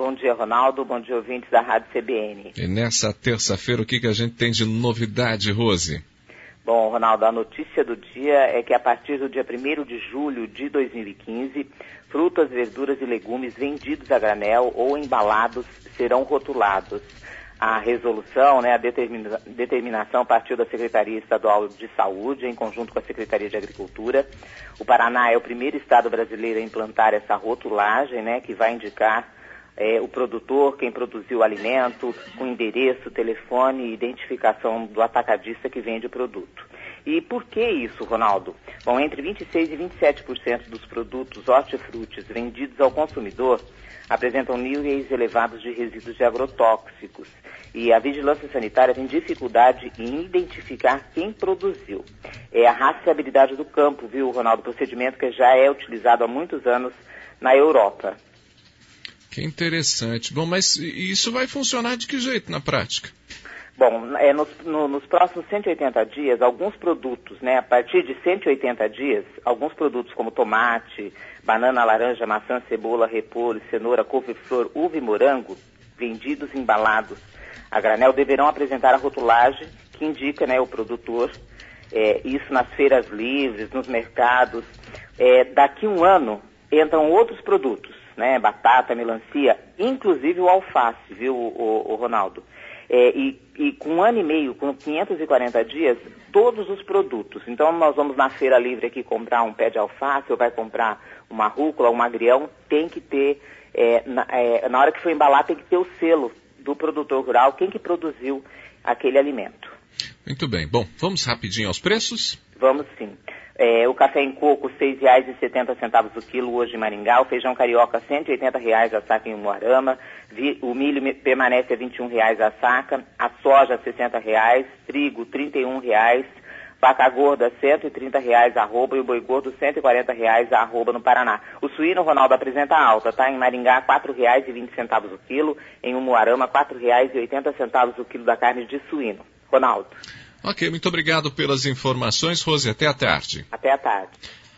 Bom dia, Ronaldo. Bom dia, ouvintes da Rádio CBN. E nessa terça-feira, o que a gente tem de novidade, Rose? Bom, Ronaldo, a notícia do dia é que a partir do dia 1º de julho de 2015, frutas, verduras e legumes vendidos a granel ou embalados serão rotulados. A resolução, a determinação partiu da Secretaria Estadual de Saúde, em conjunto com a Secretaria de Agricultura. O Paraná é o primeiro estado brasileiro a implantar essa rotulagem, que vai indicar o produtor, quem produziu o alimento, com endereço, telefone e identificação do atacadista que vende o produto. E por que isso, Ronaldo? Bom, entre 26% e 27% dos produtos hortifrutis vendidos ao consumidor apresentam níveis elevados de resíduos de agrotóxicos. E a vigilância sanitária tem dificuldade em identificar quem produziu. É a rastreabilidade do campo, viu, Ronaldo? Procedimento que já é utilizado há muitos anos na Europa. Que interessante. Bom, mas isso vai funcionar de que jeito na prática? Bom, nos próximos 180 dias, alguns produtos, a partir de 180 dias, alguns produtos como tomate, banana, laranja, maçã, cebola, repolho, cenoura, couve-flor, uva e morango, vendidos embalados a granel, deverão apresentar a rotulagem que indica o produtor, isso nas feiras livres, nos mercados. Daqui um ano entram outros produtos, batata, melancia, inclusive o alface, viu, o Ronaldo? E com um ano e meio, com 540 dias, todos os produtos. Então, nós vamos na feira livre aqui comprar um pé de alface, ou vai comprar uma rúcula, um agrião, tem que ter, na hora que for embalar, tem que ter o selo do produtor rural, quem que produziu aquele alimento. Muito bem. Bom, vamos rapidinho aos preços? Vamos sim. O café em coco, R$ 6,70 o quilo hoje em Maringá. O feijão carioca, R$ 180 a saca em Umuarama. O milho permanece a R$ 21 a saca. A soja, R$ 60. Trigo, R$ 31. Vaca gorda, R$ 130 a arroba. E o boi gordo, R$ 140 a arroba no Paraná. O suíno, Ronaldo, apresenta alta, tá? Em Maringá, R$ 4,20 o quilo. Em Umuarama, R$ 4,80 o quilo da carne de suíno. Ronaldo. Ok, muito obrigado pelas informações, Rose. Até a tarde. Até a tarde.